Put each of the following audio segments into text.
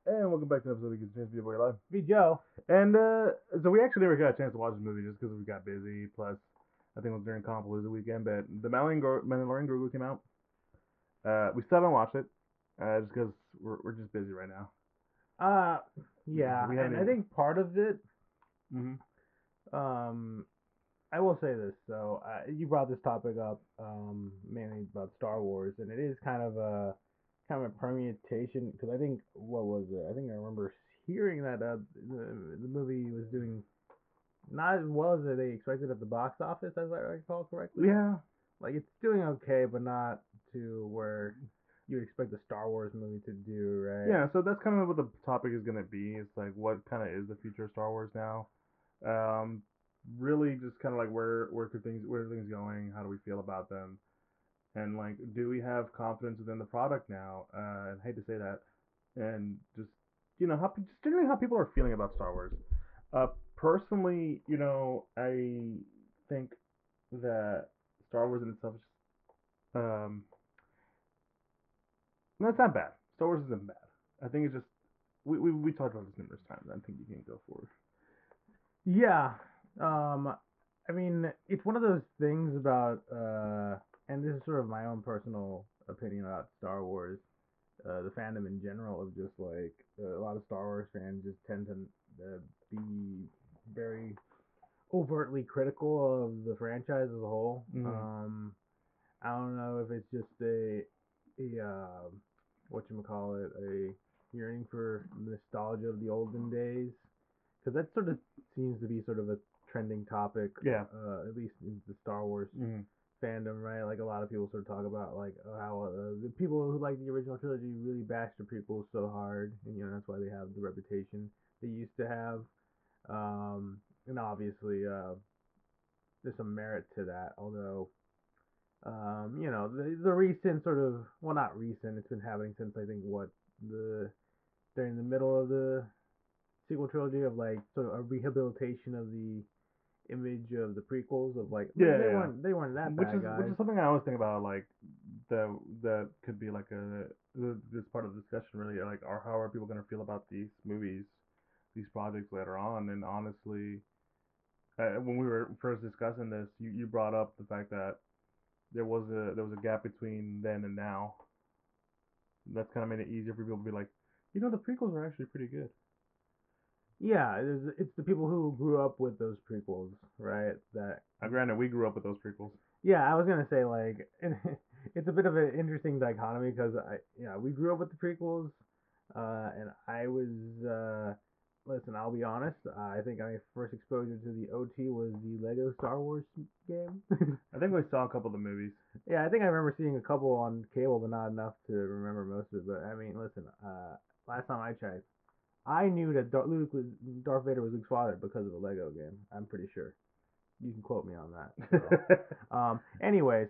And welcome back to an episode of the Chance to Be a Boy Live. Be Joe. And so we actually never got a chance to watch this movie just because we got busy. Plus, I think it was during Compalooza weekend, but the Mandalorian Grogu came out. We still haven't watched it just because we're just busy right now. Uh, yeah, We haven't and I even. think part of it, Mm-hmm. um, I will say this. So you brought this topic up, mainly about Star Wars, and it is kind of a permutation because I think what was it? I think I remember hearing that the movie was doing not as well as they expected at the box office, as I recall correctly. Yeah, Like it's doing okay, but not to where you expect a Star Wars movie to do, right? yeah. So that's kind of what the topic is gonna be. It's like what kind of is the future of Star Wars now? Um, really, just kind of like where are things going? How do we feel about them? And like, do we have confidence within the product now? And I hate to say that, and just just generally how people are feeling about Star Wars. Personally, I think that Star Wars in itself is that's not bad. Star Wars isn't bad. I think it's just we talked about this numerous times. I think you can go forward. Yeah. I mean, it's one of those things about, and this is sort of my own personal opinion about Star Wars, the fandom in general of just like a lot of Star Wars fans just tend to be very overtly critical of the franchise as a whole. Mm. I don't know if it's just a what you call it, a yearning for nostalgia of the olden days, because that sort of seems to be sort of a trending topic, Yeah. at least in the Star Wars Mm. fandom, right? Like a lot of people sort of talk about like how the people who like the original trilogy really bashed the prequels so hard, and that's why they have the reputation they used to have. And obviously, there's some merit to that, although the recent sort of, well, not recent, it's been happening since I think what the during the middle of the sequel trilogy of like sort of a rehabilitation of the image of the prequels of like Yeah, they yeah. weren't that Which bad which guys. is something I always think about, like that could be like this part of the discussion really, like, or how are people gonna feel about these movies, these projects later on? And honestly, when we were first discussing this, you brought up the fact that there was a gap between then and now. That's kind of made it easier for people to be like, the prequels are actually pretty good. Yeah, it's the people who grew up with those prequels, right? That Now, granted, we grew up with those prequels. yeah, I was gonna say like it's a bit of an interesting dichotomy because we grew up with the prequels, and I was listen, I'll be honest, I think my first exposure to the OT was the Lego Star Wars game. I think we saw a couple of the movies. Yeah, I think I remember seeing a couple on cable, but not enough to remember most of it. But I mean, listen, last time I checked, I knew that Darth Vader was Luke's father because of a Lego game. I'm pretty sure. You can quote me on that. So, anyways,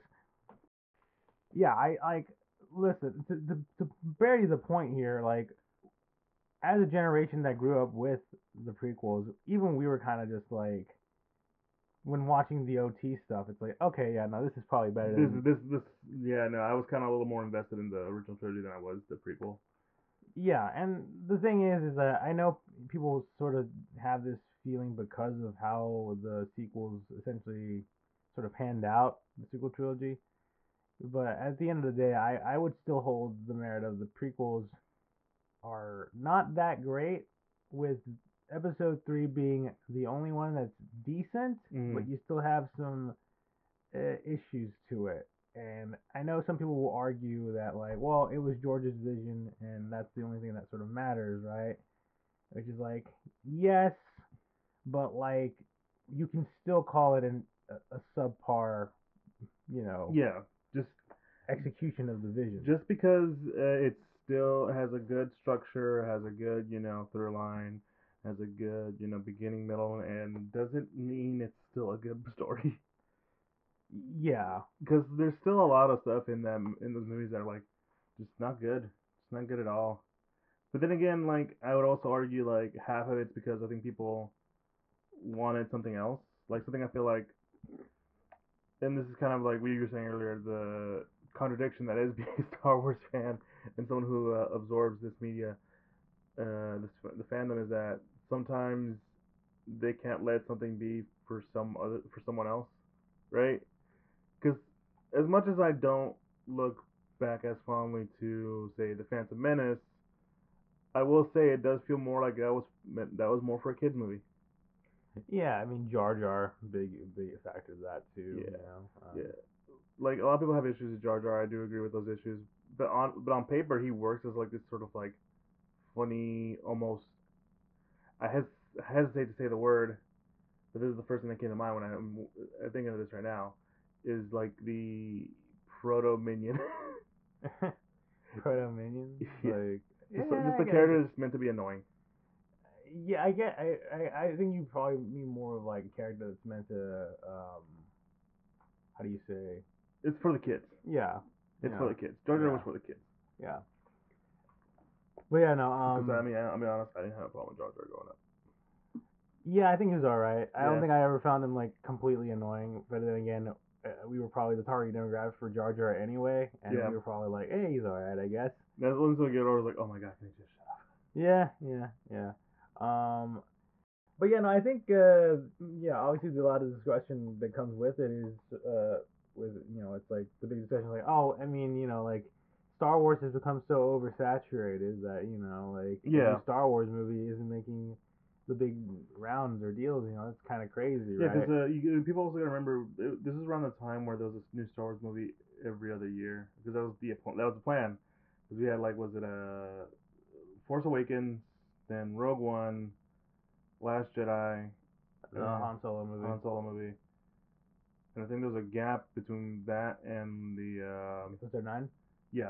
yeah, I like listen to bury the point here. Like, as a generation that grew up with the prequels, even we were kind of just like when watching the OT stuff, it's like, okay, yeah, no, this is probably better this than this yeah, no, I was kind of a little more invested in the original trilogy than I was the prequel. yeah. And the thing is that I know people sort of have this feeling because of how the sequels essentially sort of panned out the sequel trilogy. But at the end of the day, I would still hold the merit of the prequels are not that great, with episode 3 being the only one that's decent, Mm. but you still have some issues to it. And I know some people will argue that, like, well, it was George's vision, and that's the only thing that sort of matters, right? Which is like, yes, but like, you can still call it a subpar, you know, Yeah, just execution of the vision. just because it still has a good structure, has a good through line, has a good beginning, middle, and end, doesn't mean it's still a good story. Yeah, Because there's still a lot of stuff in them in those movies that are like just not good. It's not good at all. But then again, like I would also argue like half of it's because I think people wanted something else, like something I feel like, and this is kind of like what you were saying earlier, the contradiction that is being a Star Wars fan and someone who absorbs this media. the fandom is that sometimes they can't let something be for someone else, right? Because as much as I don't look back as fondly to say the Phantom Menace, I will say it does feel more like that was more for a kids movie. Yeah, I mean Jar Jar, big factor to that too. Yeah, You know, yeah. Like a lot of people have issues with Jar Jar. I do agree with those issues, but on paper he works as like this sort of like funny, almost. I hesitate to say the word, but this is the first thing that came to mind when I think of this right now. Is like the proto minion. proto minions. Yeah, Like, just yeah, I a get what character you. that's meant to be annoying. Yeah, I get. I think you probably mean more of like a character that's meant to. How do you say? It's for the kids. Yeah, It's for yeah, the kids. Jar Jar yeah, was for the kids. yeah. But yeah, no. Because I mean, honest, I didn't have a problem with Jar Jar growing up. Yeah, I think he was all right. I don't Yeah, think I ever found him like completely annoying. But then again, we were probably the target demographic for Jar Jar anyway, and yeah. we were probably like, "Hey, he's all right, I guess." That's once I get over, I was like, oh my god, can you just shut up? Yeah, yeah, yeah. Um, but yeah, no, I think yeah, obviously a lot of discussion that comes with it is with it's like the big discussion like, oh, I mean, like Star Wars has become so oversaturated that like a new Yeah, Star Wars movie isn't making the big rounds or deals. It's kind of crazy, yeah. Because right? people also gotta remember this is around the time where there was this new Star Wars movie every other year because that was the plan. Because we had like was it Force Awakens, then Rogue One, Last Jedi, The uh, Han Solo movie. Han Solo movie, and I think there was a gap between that and the Episode 9. yeah,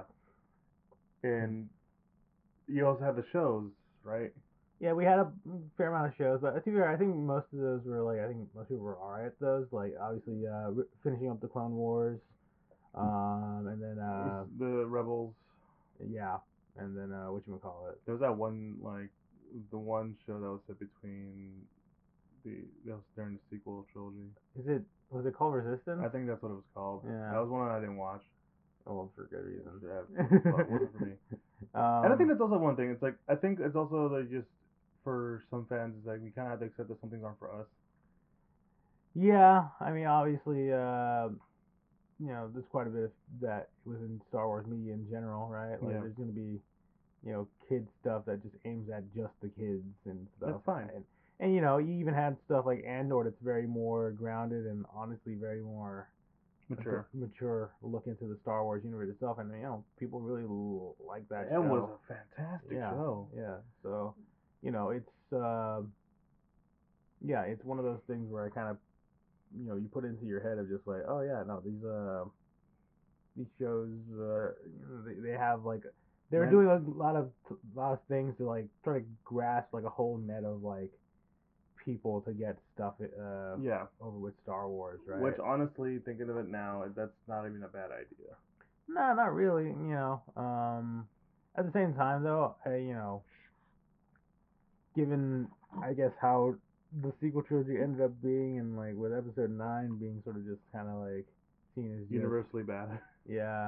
and you also have the shows, right? Yeah, we had a fair amount of shows, but to be fair, I think most of those were like I think most people were alright at those. Like obviously, finishing up the Clone Wars, and then The Rebels. yeah, and then what you call it? There was that one like the one show that was set between that was during the sequel trilogy. Was it called Resistance? I think that's what it was called. That Yeah, was one that I didn't watch. well for good Yeah, reason. it wasn't for me. And I think um, that's also one thing. It's like I think it's also like just for some fans, it's like we kind of have to accept that some things aren't for us. yeah, I mean obviously, there's quite a bit of that within Star Wars media in general, right? Like Yeah, there's gonna be kid stuff that just aims at just the kids and that's stuff. fine. And you even had stuff like Andor that's very more grounded and honestly very more Mature. mature look into the Star Wars universe itself. And people really like that And was show. a fantastic Yeah, show. yeah. So, it's yeah, it's one of those things where I kind of you put into your head of just like, oh yeah, no, these shows, they have like they're Man, doing a lot of things to like try to grasp like a whole net of like people to get stuff yeah. over with Star Wars, Which right? honestly, thinking of it now, that's not even a bad idea. No, not really. At the same time though, given I guess how the sequel trilogy ended up being, and like with Episode 9 being sort of just kind of like seen as just Universally bad. yeah.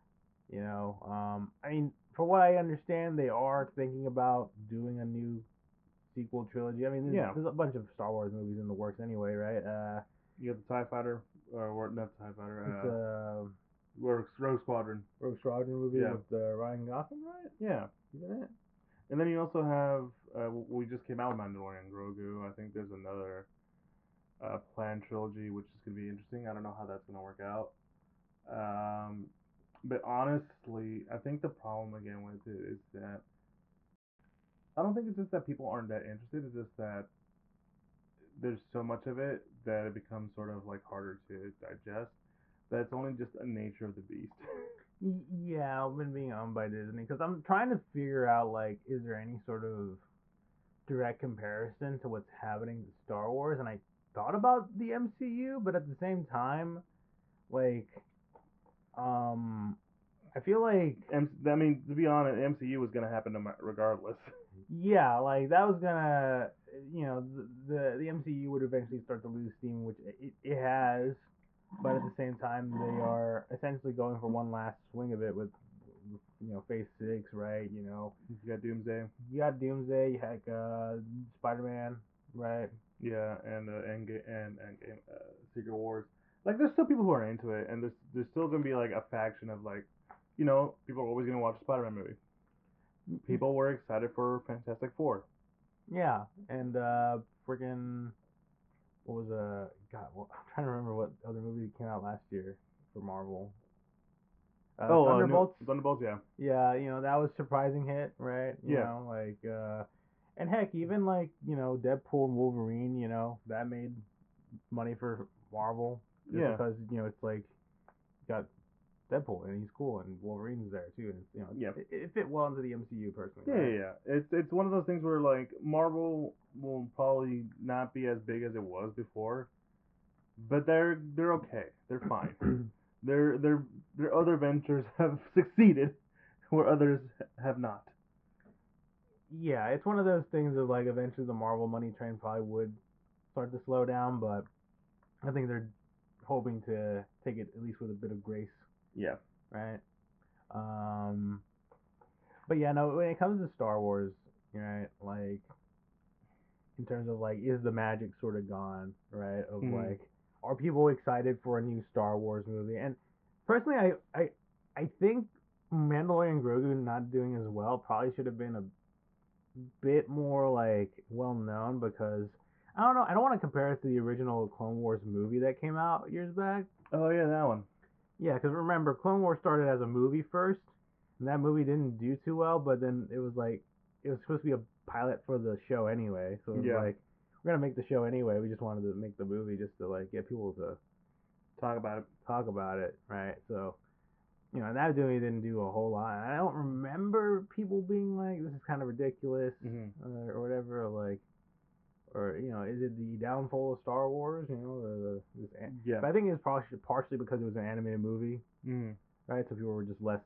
I mean, for what I understand, they are thinking about doing a new sequel trilogy. I mean, there's, Yeah. there's a bunch of Star Wars movies in the works anyway, right? You got the Tie Fighter, or not Tie It's Fighter, a Rogue Squadron. Rogue Squadron movie Yeah. with Ryan Gosling, right? Yeah. He's in it. And then you also have we just came out with Mandalorian Grogu. I think there's another planned trilogy which is gonna be interesting. I don't know how that's gonna work out. Um, but honestly, I think the problem again with it is that I don't think it's just that people aren't that interested. It's just that there's so much of it that it becomes sort of like harder to digest. That's only just a nature of the beast. Yeah, I've been being owned by Disney because I'm trying to figure out like, is there any sort of direct comparison to what's happening to Star Wars? And I thought about the MCU, but at the same time, like, I feel like I mean, to be honest, MCU was gonna happen regardless. yeah, like that was gonna, the MCU would eventually start to lose steam, which it has, but at the same time, they are essentially going for one last swing of it with Phase 6, right? You got Doomsday. You got Doomsday, you had Spider-Man, right? Yeah, and Endgame, Secret Wars. Like, there's still people who are into it, and there's still gonna be like a faction of like, people are always gonna watch a Spider-Man movie. People were excited for Fantastic Four. Yeah, and freaking what was God? Well, I'm trying to remember what other movie came out last year for Marvel. New Thunderbolts. Thunderbolts, yeah, Yeah, that was a surprising hit, right? yeah, And heck, even like Deadpool and Wolverine, that made money for Marvel just yeah, because it's like you got Deadpool and he's cool and Wolverine's there too, and yeah. it fit well into the MCU personally, Yeah, right? yeah, yeah. It's one of those things where like Marvel will probably not be as big as it was before, but they're okay. They're fine. Their other ventures have succeeded where others have not. Yeah, it's one of those things of like eventually the Marvel money train probably would start to slow down, but I think they're hoping to take it at least with a bit of grace, Yeah. right? Um, but yeah, no, when it comes to Star Wars, right, like in terms of like, is the magic sort of gone, right? Of Mm. like, are people excited for a new Star Wars movie? And personally, I think Mandalorian Grogu not doing as well probably should have been a bit more like well known because I don't know. I don't want to compare it to the original Clone Wars movie that came out years back. Oh yeah, that one. Yeah, because remember, Clone Wars started as a movie first, and that movie didn't do too well. But then it was like it was supposed to be a pilot for the show anyway, so it was Yeah. like we're gonna make the show anyway. We just wanted to make the movie just to like get people to Talk about it. talk about it, right? So that movie didn't do a whole lot. I don't remember people being like, "This is kind of ridiculous," Hmm. or whatever. Like, or is it the downfall of Star Wars? Yeah. But I think it's partially because it was an animated movie, Hmm. right? So people were just less.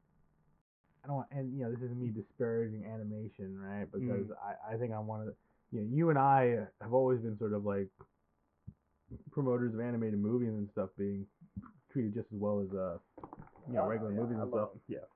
I don't want, and this isn't me disparaging animation, right? Because Mm. I think I'm one of the, you and I have always been sort of like promoters of animated movies and stuff being treated just as well as regular Yeah, movies I and love stuff. them. Yeah.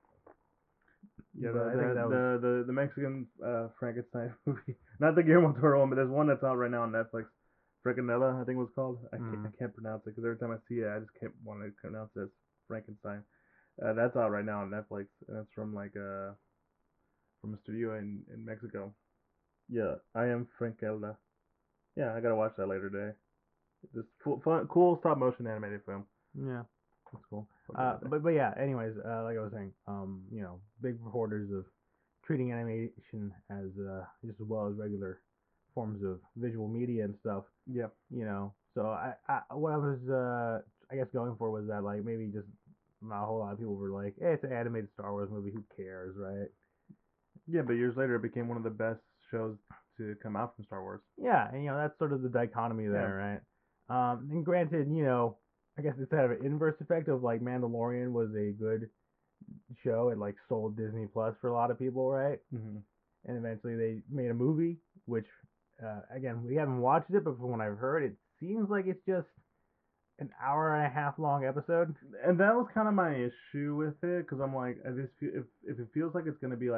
Yeah, But I think that was the Mexican Frankenstein movie, not the Guillermo del Toro one, but there's one that's out right now on Netflix. Frankenella, I think it was called. I can't pronounce it because every time I see it, I just can't want to pronounce it as Frankenstein. That's out right now on Netflix, and it's from like from a studio in Mexico. Yeah, I am Frankelda. Yeah, I gotta watch that later today. Just fun, cool stop motion animated film. yeah, that's cool. Something like But yeah, anyways, like I was saying, big supporters of treating animation as just as well as regular forms of visual media and stuff. Yeah. So I what I was I guess going for was that like maybe just not a whole lot of people were like, hey, it's an animated Star Wars movie, who cares, right? Yeah, but years later it became one of the best shows to come out from Star Wars. Yeah, and that's sort of the dichotomy Yeah. there, right? And granted, I guess it's kind of an inverse effect of like Mandalorian was a good show. It like sold Disney Plus for a lot of people, right? Hmm. And eventually they made a movie, which again we haven't watched it, but from what I've heard, it seems like it's just an hour and a half long episode. And that was kind of my issue with it because I'm like, if it feels like it's gonna be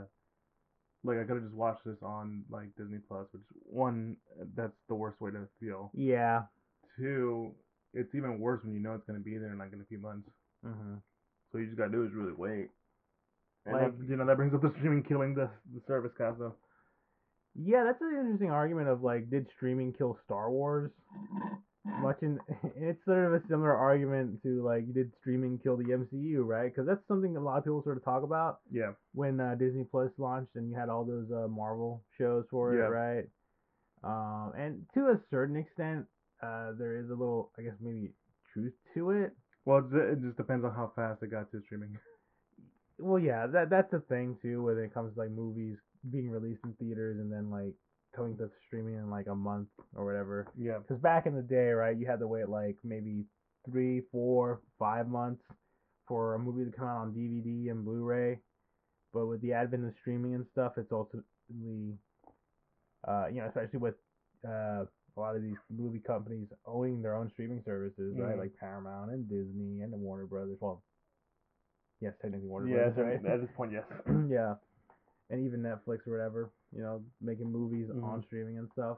like I could have just watched this on like Disney Plus, which one, that's the worst way to feel. Yeah. Two, it's even worse when you know it's gonna be there in like in a few months. Hmm. So you just gotta do is really wait. And Like, that brings up the streaming killing the service kind of. yeah, that's an interesting argument of like, did streaming kill Star Wars? Much in it's sort of a similar argument to like, did streaming kill the MCU, right? Because that's something a lot of people sort of talk about Yeah. when Disney Plus launched and you had all those Marvel shows for it, Yeah. right? And to a certain extent, there is a little, I guess, maybe truth to it. Well, it just depends on how fast it got to streaming. Well, yeah, that's the thing too, when it comes to like movies being released in theaters and then like coming to streaming in like a month or whatever. Yeah. Because back in the day, right, you had to wait like maybe 3, 4, 5 months for a movie to come out on DVD and Blu-ray. But with the advent of streaming and stuff, it's ultimately, especially with a lot of these movie companies owning their own streaming services, right, Mm. like Paramount and Disney and the Warner Brothers. Well, Yes, technically Warner Yeah, Brothers, right? at this point, yes. Yeah, and even Netflix or whatever, making movies Mhm. on streaming and stuff,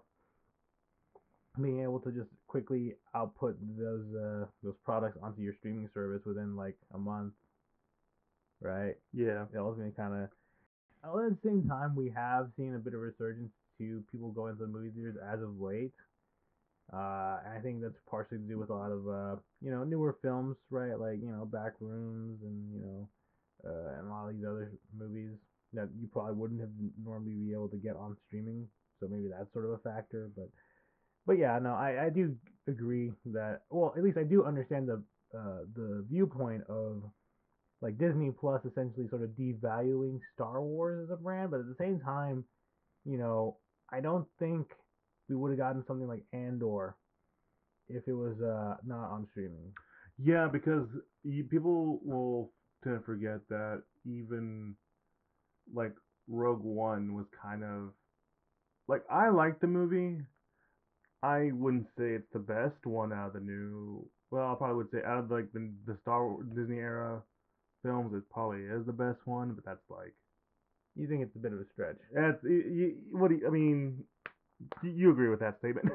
being able to just quickly output those products onto your streaming service within like a month, right? Yeah. It ultimately kind of. At the same time, we have seen a bit of resurgence to people going to the movie theaters as of late. And I think that's partially to do with a lot of newer films, right? Like Back Rooms and a lot of these other movies that you probably wouldn't have normally be able to get on streaming. So maybe that's sort of a factor, but yeah, no, I do agree that, well, at least I do understand the viewpoint of like Disney Plus essentially sort of devaluing Star Wars as a brand, but at the same time, you know, I don't think we would have gotten something like Andor if it was not on streaming. Yeah, because people will tend to forget that even like Rogue One was kind of like I liked the movie. I wouldn't say it's the best one out of the new. Well, I probably would say out of like the Star Wars Disney era films, it probably is the best one. But that's like You think it's a bit of a stretch? that's what do you, I mean? You agree with that statement?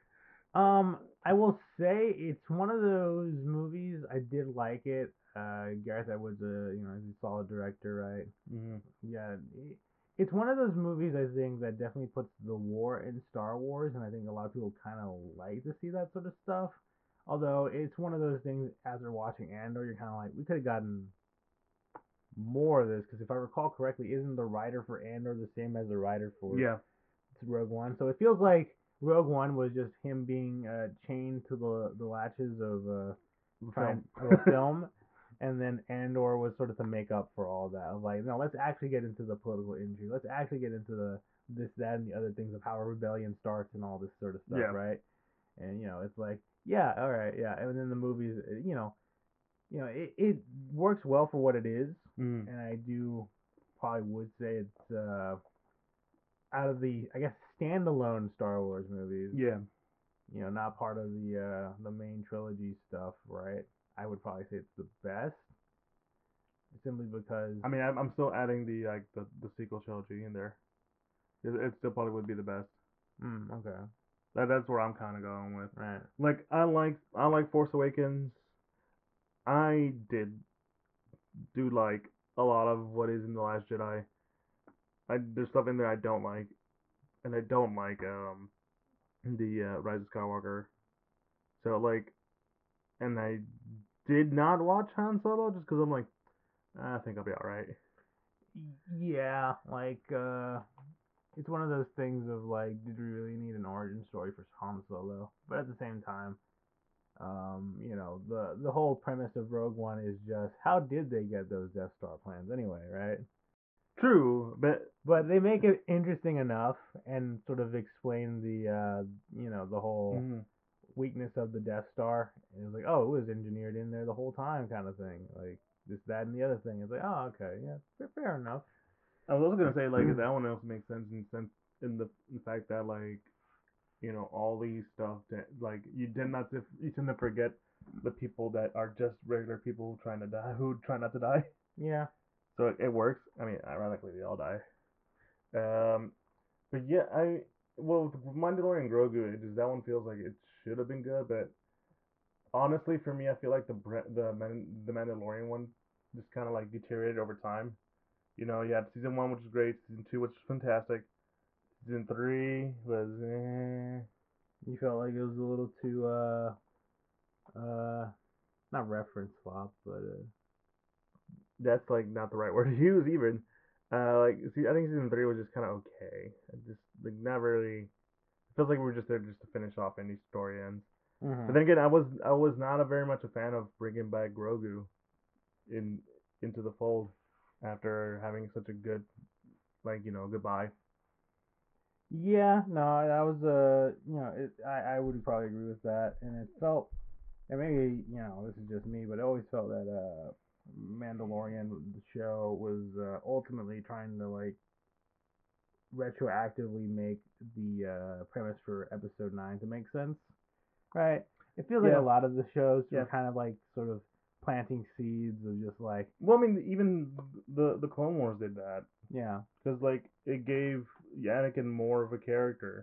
I will say it's one of those movies. I did like it. Gareth Edwards, he's a solid director, right? Mm-hmm. Yeah, it's one of those movies I think that definitely puts the war in Star Wars, and I think a lot of people kind of like to see that sort of stuff. Although it's one of those things, as they're watching Andor, you're kind of like, we could have gotten more of this, because if I recall correctly, isn't the writer for Andor the same as the writer for Yeah. Rogue One? So it feels like Rogue One was just him being chained to the latches of Film. a film, and then Andor was sort of to make up for all that. I was like, no, let's actually get into the political intrigue. Let's actually get into the this, that, and the other things of how a rebellion starts and all this sort of stuff, Yeah. right? And it's like, yeah, all right, yeah. And then the movies, it works well for what it is, Mm. and I do probably would say it's out of the, I guess, standalone Star Wars movies, Yeah. not part of the main trilogy stuff, right? I would probably say it's the best, simply because. I mean, I'm still adding the sequel trilogy in there. It still probably would be the best. Okay. That's where I'm kind of going with. Right. Like I like Force Awakens. I did do like a lot of what is in the Last Jedi. There's stuff in there I don't like, and I don't like the Rise of Skywalker. So like, and I did not watch Han Solo just because I'm like, I think I'll be alright. Yeah, like it's one of those things of like, did we really need an origin story for Han Solo? But at the same time, the whole premise of Rogue One is just, how did they get those Death Star plans anyway, right? True, but But they make it interesting enough and sort of explain the whole mm, weakness of the Death Star. And it's like, oh, it was engineered in there the whole time, kind of thing. Like this, that, and the other thing. It's like, oh, okay, yeah, fair enough. I was also gonna say like that one also makes sense in the fact that like all these stuff that like you tend to forget the people that are just regular people trying to die who try not to die. Yeah. So it works. I mean, ironically, they all die. Um, but yeah, with Mandalorian Grogu, that one feels like it should have been good, but honestly, for me, I feel like the Mandalorian one just kind of like deteriorated over time. You had season one, which was great. Season two, which was fantastic. Season three was You felt like it was a little too uh not reference flop, but that's like not the right word to use even. Like see, I think season three was just kind of okay. Just like not really. It feels like we were just there just to finish off any story ends. But then again, I was not very much a fan of bringing back Grogu in into the fold after having such a good goodbye. yeah, no, that was I would probably agree with that, and it felt, and maybe this is just me, but I always felt that Mandalorian, the show, was ultimately trying to like retroactively make the premise for episode 9 to make sense, right? It feels like a Yeah, lot of the shows were yeah, kind of like sort of planting seeds of just like, Well, I mean, even the Clone Wars did that yeah, because like it gave Anakin more of a character.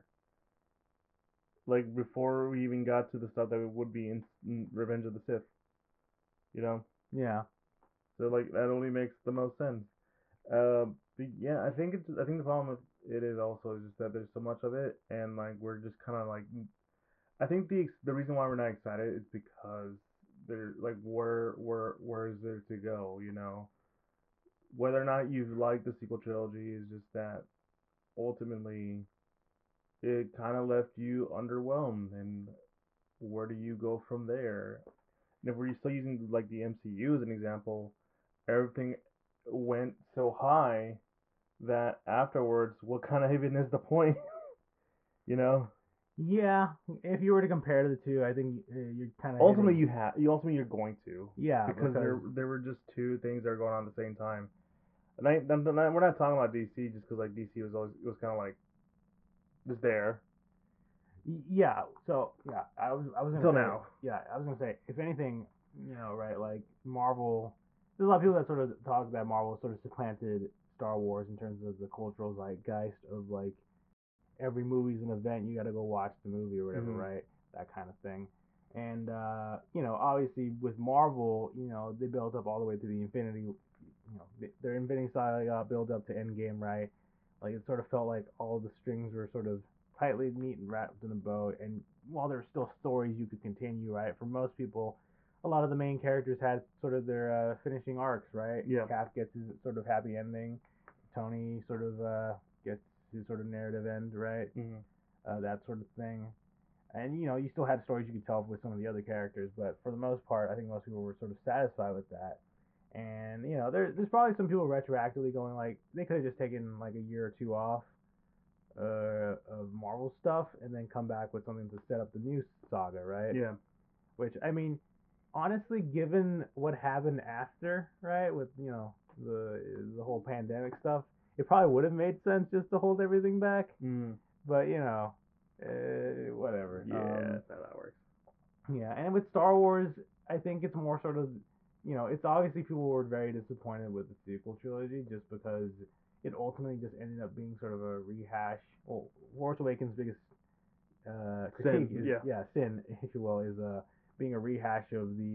Like before we even got to the stuff that would be in Revenge of the Sith, you know. yeah, So like that only makes the most sense. But yeah, I think the problem with it is also just that there's so much of it, and like we're just kind of like I think the reason why we're not excited is because there like where is there to go, you know? Whether or not you like the sequel trilogy is just that ultimately it kind of left you underwhelmed, and where do you go from there? And if we're still using like the MCU as an example, everything went so high that afterwards, what kind of even is the point? You know, yeah. If you were to compare the two, I think you're kind of ultimately hitting. you ultimately you're going to Yeah, because because there were just two things that are going on at the same time. And we're not talking about DC just because like DC was always it was kind of like just there yeah. So yeah, I was gonna until say now. yeah, I was gonna say if anything, right, like Marvel. There's a lot of people that sort of talk that Marvel sort of supplanted Star Wars in terms of the cultural zeitgeist of like every movie's an event. You got to go watch the movie or whatever, Hmm. right? That kind of thing. And obviously with Marvel, they built up all the way to the Infinity. Their Infinity Saga got built up to Endgame, right? Like it sort of felt like all the strings were sort of tightly neat and wrapped in a bow. And while there were still stories you could continue, right? For most people, a lot of the main characters had sort of their finishing arcs, right? Yeah. Cap gets his sort of happy ending. Tony sort of gets his sort of narrative end, right? Hmm. That sort of thing. And you still had stories you could tell with some of the other characters, but for the most part, I think most people were sort of satisfied with that. And there's probably some people retroactively going like they could have just taken like a year or two off of Marvel stuff and then come back with something to set up the new saga, right? Yeah. Which I mean, honestly, given what happened after, right, with the whole pandemic stuff, it probably would have made sense just to hold everything back. Mm. But whatever. Yeah, that works. Yeah, and with Star Wars, I think it's more sort of, it's obviously people were very disappointed with the sequel trilogy just because it ultimately just ended up being sort of a rehash. Well, Force Awakens' biggest critique Sin. is, Yeah. yeah, sin, if you will, is being a rehash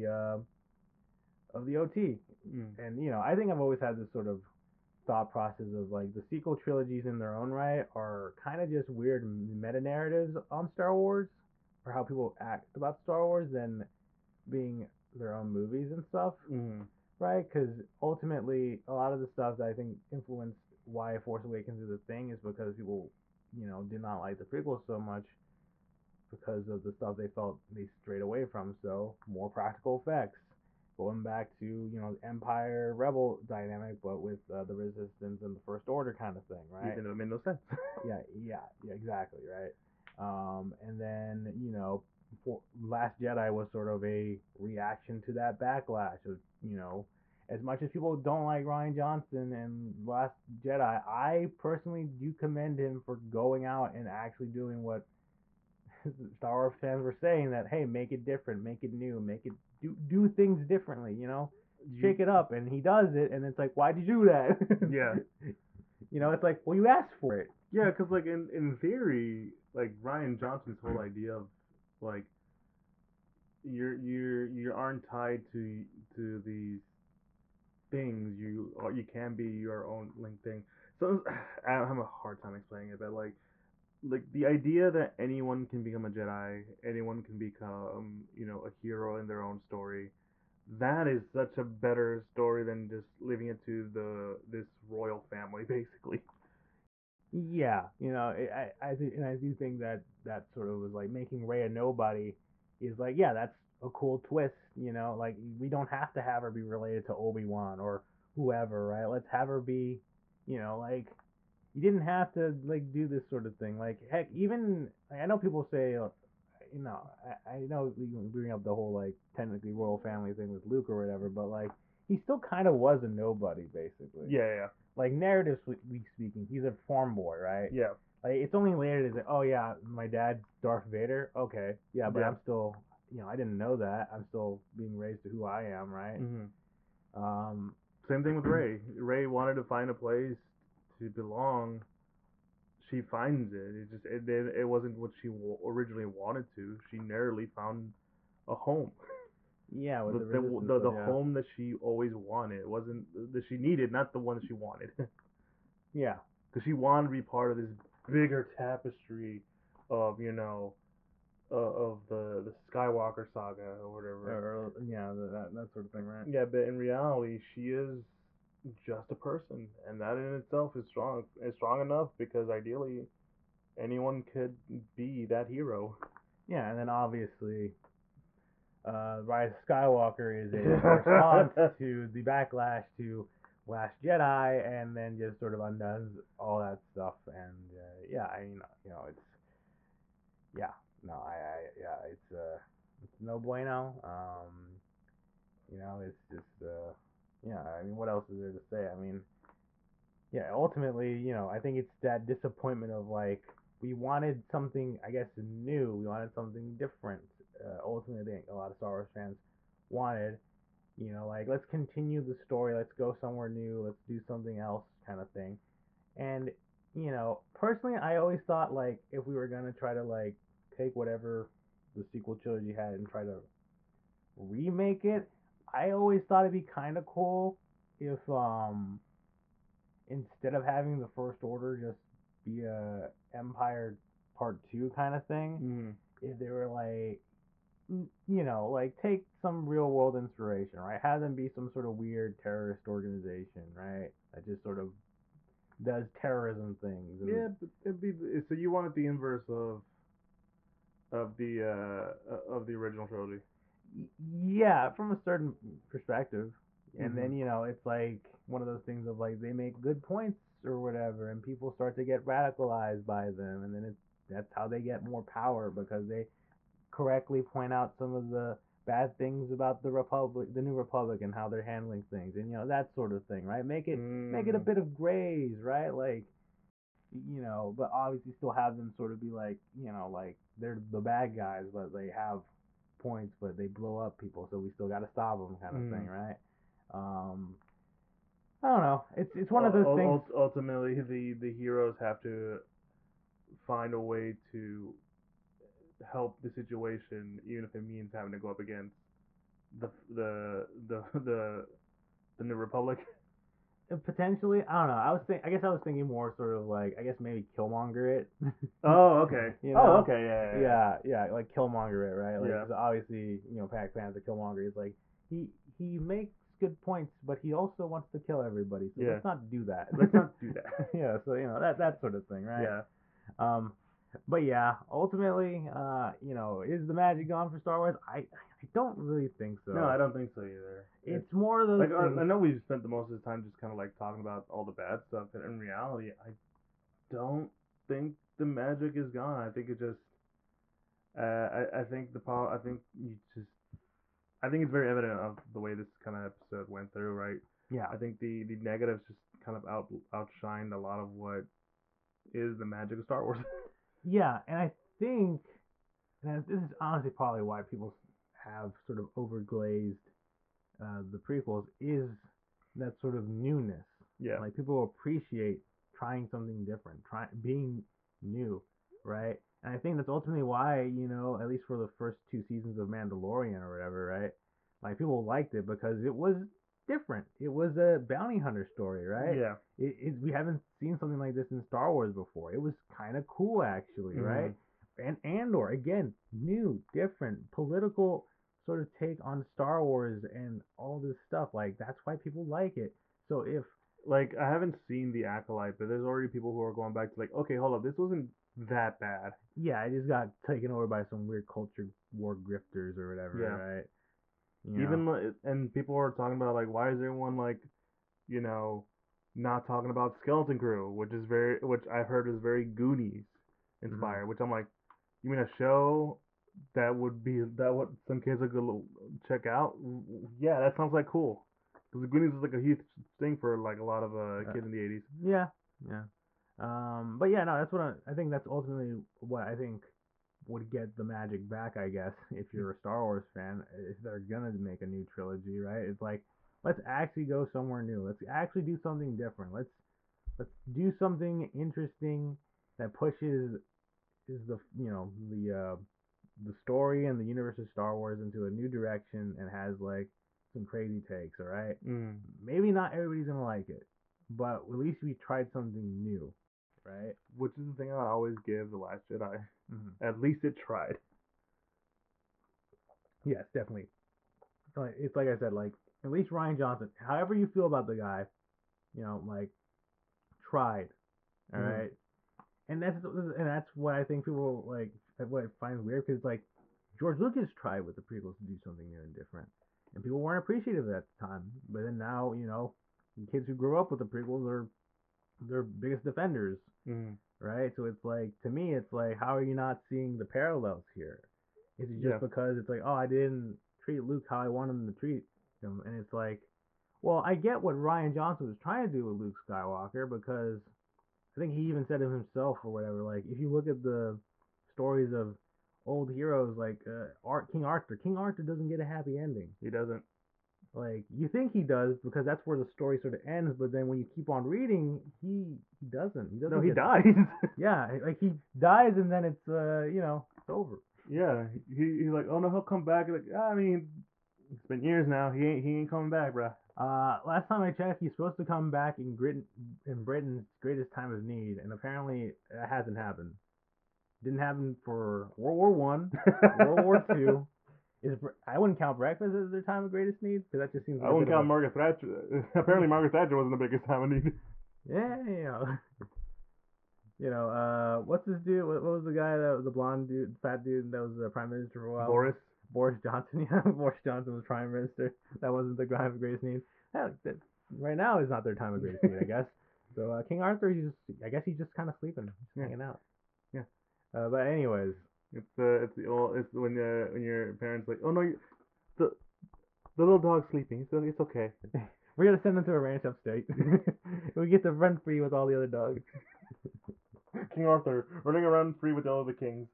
of the OT. Mm. And I think I've always had this sort of thought process of like the sequel trilogies in their own right are kind of just weird meta narratives on Star Wars or how people act about Star Wars than being their own movies and stuff, Mm. right? Because ultimately, a lot of the stuff that I think influenced why Force Awakens is a thing is because people, did not like the prequels so much because of the stuff they felt they strayed away from. So more practical effects, going back to Empire Rebel dynamic, but with the Resistance and the First Order kind of thing, right? Even though it made no sense. Yeah, yeah, yeah, exactly, right. And then Last Jedi was sort of a reaction to that backlash of as much as people don't like Ryan Johnson and Last Jedi, I personally do commend him for going out and actually doing what Star Wars fans were saying that hey, make it different, make it new, make it do things differently, You. shake it up, and he does it, and it's like, why'd you do that? Yeah. It's like, well, you asked for it. Yeah, because like in theory, like Ryan Johnson's whole idea of like you aren't tied to these things. You can be your own link thing. So I have a hard time explaining it, but like the idea that anyone can become a Jedi, anyone can become a hero in their own story. That is such a better story than just leaving it to this royal family, basically. Yeah, I do think that that sort of was like making Rey a nobody is like, yeah, that's a cool twist, like we don't have to have her be related to Obi-Wan or whoever, right? Let's have her be, like you didn't have to like do this sort of thing. Like heck, even like, I know people say, I know we bring up the whole like technically royal family thing with Luke or whatever, but like he still kind of was a nobody basically. Yeah, Like narrative week speaking, he's a farm boy, right? yeah, yeah, Like it's only later that oh yeah, my dad Darth Vader. Okay, yeah, but yeah. I'm still I didn't know that. I'm still being raised to who I am, right? Hmm. Um, Same thing with Ray. Ray wanted to find a place to belong. She finds it. It wasn't what she originally wanted to. She narrowly found a home. yeah, with The the the, resistance the, stuff, the yeah, home that she always wanted. It wasn't that she needed, not the one that she wanted. yeah, Because she wanted to be part of this bigger tapestry of of the Skywalker saga or whatever. or yeah, that sort of thing, right? Yeah, but in reality, she is just a person, and that in itself is strong. Is strong enough because ideally, anyone could be that hero. Yeah, and then obviously, Rise of Skywalker is a response to the backlash to Last Jedi, and then just sort of undoes all that stuff. And yeah, I mean, it's yeah, no, yeah, it's no bueno. It's just yeah. I mean, what else is there to say? I mean, yeah, ultimately, I think it's that disappointment of like we wanted something, I guess, new. We wanted something different. Ultimately, I think a lot of Star Wars fans wanted, like let's continue the story, let's go somewhere new, let's do something else, kind of thing. And personally, I always thought like if we were gonna try to like take whatever the sequel trilogy had and try to remake it, I always thought it'd be kind of cool if instead of having the First Order just be a Empire Part Two kind of thing, Mm. if they were like, like take some real world inspiration, right? Have them be some sort of weird terrorist organization, right? That just sort of does terrorism things. Yeah, but it'd be so you wanted the inverse of the original trilogy. Yeah, from a certain perspective. And Mm-hmm. then, it's like one of those things of like they make good points or whatever, and people start to get radicalized by them, and then that's how they get more power because they correctly point out some of the bad things about the Republic, the New Republic, and how they're handling things, and that sort of thing, right? Make it a Mm. bit of grays, right? Like, but obviously still have them sort of be like, like they're the bad guys, but they have points, but they blow up people, so we still got to stop them, kind of thing, Mm. right? Um, I don't know. It's one of those things. Ultimately, the heroes have to find a way to help the situation, even if it means having to go up against the the the the, the New Republic. Potentially, I don't know. I guess I was thinking more sort of like, I guess maybe Killmonger it. Oh, okay. you Oh, know? okay. Yeah, yeah, Yeah, like Killmonger it, right? Like, yeah. 'cause obviously, Black Panther Killmonger is like he he makes good points, but he also wants to kill everybody. So Yeah. let's not do that. Let's not do that. Yeah, so that sort of thing, right? Yeah. Um, but yeah, ultimately, is the magic gone for Star Wars? I don't really think No, I so. don't think so either. It's more of those Like things. I know we've spent the most of the time just kind of like talking about all the bad stuff, but in reality, I don't think the magic is gone. I think it just I think I think you just I think it's very evident of the way this kind of episode went through, right? Yeah, I think the negatives just kind of outshined a lot of what is the magic of Star Wars. yeah, and I think, and this is honestly probably why people have sort of overglazed the prequels, is that sort of newness. Yeah. Like people appreciate trying something different, being new, right? And I think that's ultimately why, at least for the first two seasons of Mandalorian or whatever, right? Like people liked it because it was different. It was a bounty hunter story, right? Yeah. We haven't seen something like this in Star Wars before. It was kind of cool actually, Mm-hmm. right? And Andor again, new, different, political sort of take on Star Wars and all this stuff. Like that's why people like it. So if Like I haven't seen the Acolyte, but there's already people who are going back to like, okay, hold up, this wasn't that bad. yeah, it just got taken over by some weird culture war grifters or Yeah. whatever, right? And people are talking about like, why is everyone like, you know, not talking about Skeleton Crew, which I've heard is very Goonies inspired. Which I'm like, you mean a show that what some kids are gonna check out? Yeah, that sounds like cool. Because the Goonies is like a huge thing for like a lot of kids in the '80s. Yeah, yeah. But yeah, no, that's what I think. That's ultimately what I think would get the magic back, I guess, if you're a Star Wars fan, if they're gonna make a new trilogy, right? It's like, let's actually go somewhere new. Let's actually do something different. Let's do something interesting that pushes is the story and the universe of Star Wars into a new direction and has like some crazy takes. All right, Mm. maybe not everybody's gonna like it, but at least we tried something new, right? Which is the thing I always give The Last Jedi. Mm-hmm. At least it tried. Yes, definitely. It's like I said, like at least Ryan Johnson. However you feel about the guy, like tried. All Mhm. right, and that's what I think people like. What I find weird because like George Lucas tried with the prequels to do something new and different, and people weren't appreciative at the time. But then now, the kids who grew up with the prequels are their biggest defenders, Mhm. right? So it's like to me, it's like how are you not seeing the parallels here? Is it Yeah. just because it's like, oh, I didn't treat Luke how I wanted him to treat him, and it's like, well, I get what Ryan Johnson was trying to do with Luke Skywalker because I think he even said it himself or whatever. Like if you look at the stories of old heroes like King Arthur doesn't get a happy ending. He doesn't. Like you think he does because that's where the story sort of ends, but then when you keep on reading, he doesn't. He doesn't. No, he get, dies. Yeah, like he dies and then it's it's over. Yeah. He's like, oh no, he'll come back. Like, I mean, it's been years now. He ain't coming back, bruh. Last time I checked, he's supposed to come back in Britain's greatest time of need, and apparently that hasn't happened. Didn't happen for World War One, World War Two. I wouldn't count breakfast as their time of greatest need because that just seems like I a wouldn't bit of count Margaret Thatcher. Apparently, Margaret Thatcher wasn't the biggest time of need. yeah, what's this dude? What was the guy that was the blonde dude, fat dude that was the prime minister for a while? Boris Johnson. Yeah, Boris Johnson was prime minister. That wasn't the time of greatest need. Right now is not their time of greatest need, I guess. So King Arthur, I guess he's just kind of sleeping, just hanging out. Yeah. But anyways, It's when your parents like, oh no, the the little dog's sleeping. It's okay. we're gonna send him to a ranch upstate. We get to run free with all the other dogs. King Arthur running around free with all the kings.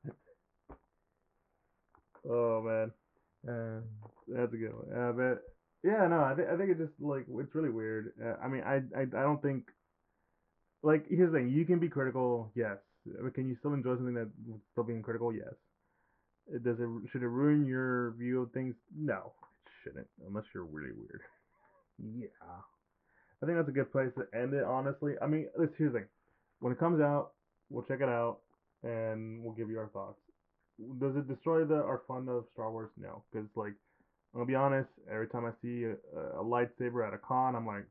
Oh man, that's a good one. But yeah, no, I think it's just like it's really weird. I mean, I don't think like here's the thing. You can be critical, yes. But can you still enjoy something that still being critical? Yes. Should it ruin your view of things? No, it shouldn't, unless you're really weird. Yeah. I think that's a good place to end it. Honestly, I mean, here's the thing. When it comes out, we'll check it out and we'll give you our thoughts. Does it destroy our fun of Star Wars? No, because like I'm gonna be honest. Every time I see a lightsaber at a con, I'm like,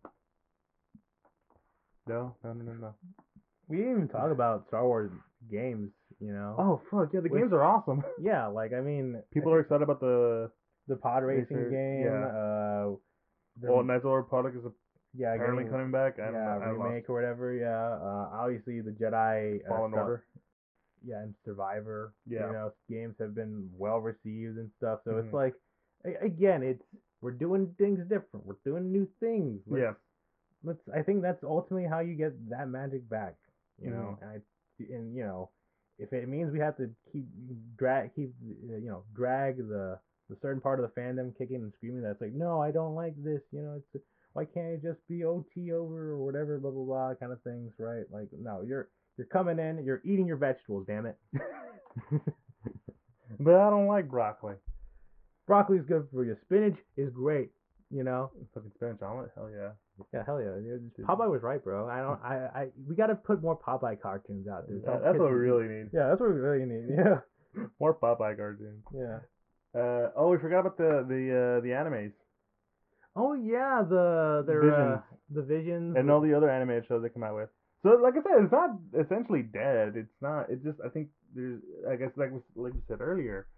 no, no, no, no, no. We didn't even talk about Star Wars games, Oh fuck yeah, the games are awesome. Yeah, like I mean, People are excited about the pod racing racer, game. yeah. The, Knights of the Old Republic is yeah, apparently getting coming back. remake or whatever. Yeah, obviously the Jedi Fallen stuff. Order. Yeah, and Survivor. Yeah. Games have been well received and stuff. So it's Mhm. like, again, we're doing things different. We're doing new things. Yeah. I think that's ultimately how you get that magic back. Mhm. And if it means we have to drag the certain part of the fandom kicking and screaming, that's like, no, I don't like this. It's why can't it just be OT over or whatever, blah blah blah, kind of things, right? Like, no, you're coming in, you're eating your vegetables, damn it. But I don't like broccoli. Broccoli is good for you. Spinach is great. Fucking spinach omelet, hell yeah. Yeah, hell yeah. Popeye was right, bro. We gotta put more Popeye cartoons out there. That's what we really need. Yeah, that's what we really need. Yeah. More Popeye cartoons. Yeah. We forgot about the animes. Oh yeah, Visions. the Visions And all the other animated shows they come out with. So like I said, it's not essentially dead. It's not. It's just I think there's. I guess like we said earlier,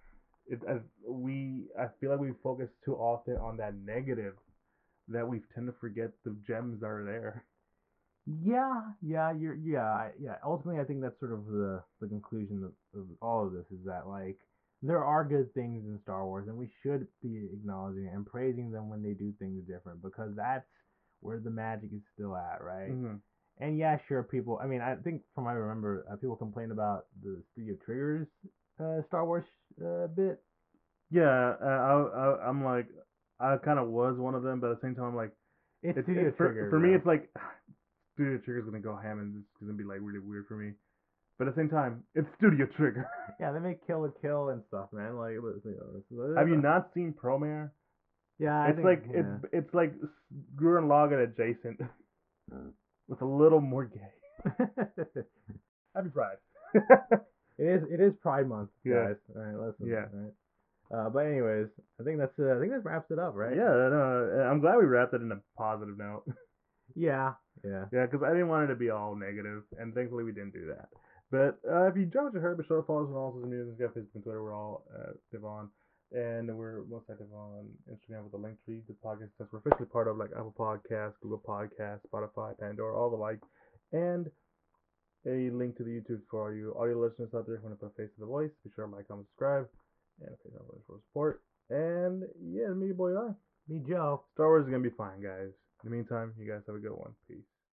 I feel like we focus too often on that negative that we tend to forget the gems that are there. Yeah, Ultimately, I think that's sort of the conclusion of all of this is that like there are good things in Star Wars, and we should be acknowledging and praising them when they do things different because that's where the magic is still at, right? Mm-hmm. And yeah, sure, people. I mean, I think from what I remember, people complain about the Studio Triggers Star Wars bit? Yeah, I'm like, I kind of was one of them, but at the same time, I'm like, It's Studio Trigger, for me, bro. it's like, Studio Trigger's gonna go ham and it's gonna be like really weird for me. But at the same time, it's Studio Trigger. Yeah, they make Kill la Kill and stuff, man. Like, Have you not seen Promare? Yeah, I It's think like it's like Gurren Lagann adjacent, with a little more gay. yeah. Happy Pride. It is Pride Month, Yeah, guys. All right, listen. yeah, All right. But anyways, I think that wraps it up, right? yeah. No, I'm glad we wrapped it in a positive note. Yeah. Yeah. Yeah, because I didn't want it to be all negative, and thankfully we didn't do that. But if you enjoyed what you heard, be sure to follow us on all social media. We got Facebook and Twitter. We're all active on, and we're most active on Instagram with the link tree. The podcast that we're officially part of, like Apple Podcasts, Google Podcasts, Spotify, Pandora, all the like, and a link to the YouTube for all you audio listeners out there who want to put a face to the voice. Be sure to like, comment, subscribe, and if you don't for support. And yeah, me, boy, Me, Joe. Star Wars is gonna be fine, guys. In the meantime, you guys have a good one. Peace.